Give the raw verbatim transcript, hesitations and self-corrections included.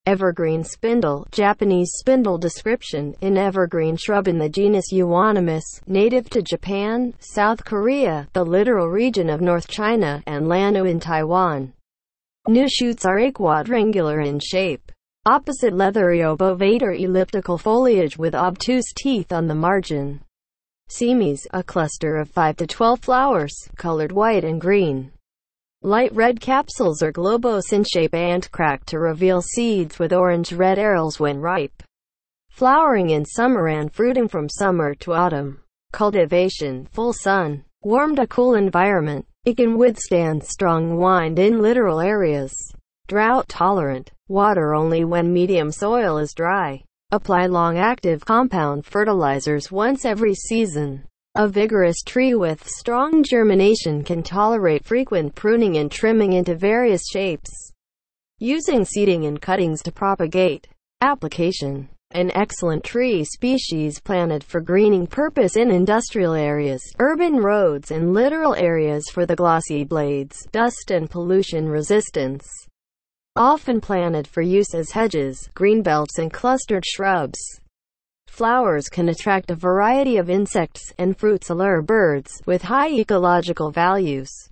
Evergreen spindle, Japanese spindle description, an evergreen shrub in the genus Euonymus, native to Japan, South Korea, the littoral region of North China, and Lanao in Taiwan. New shoots are quadrangular in shape. Opposite leathery obovate or elliptical foliage with obtuse teeth on the margin. Semes, a cluster of five to twelve flowers, colored white and green. Light red capsules are globose in shape and cracked to reveal seeds with orange-red arils when ripe. Flowering in summer and fruiting from summer to autumn. Cultivation, full sun, warm to cool environment. It can withstand strong wind in littoral areas. Drought tolerant, water only when medium soil is dry. Apply long-active compound fertilizers once every season. A vigorous tree with strong germination can tolerate frequent pruning and trimming into various shapes, using seeding and cuttings to propagate. Application: an excellent tree species planted for greening purpose in industrial areas, urban roads and littoral areas for the glossy blades, dust and pollution resistance. Often planted for use as hedges, greenbelts and clustered shrubs. Flowers can attract a variety of insects, and fruits allure birds, with high ecological values.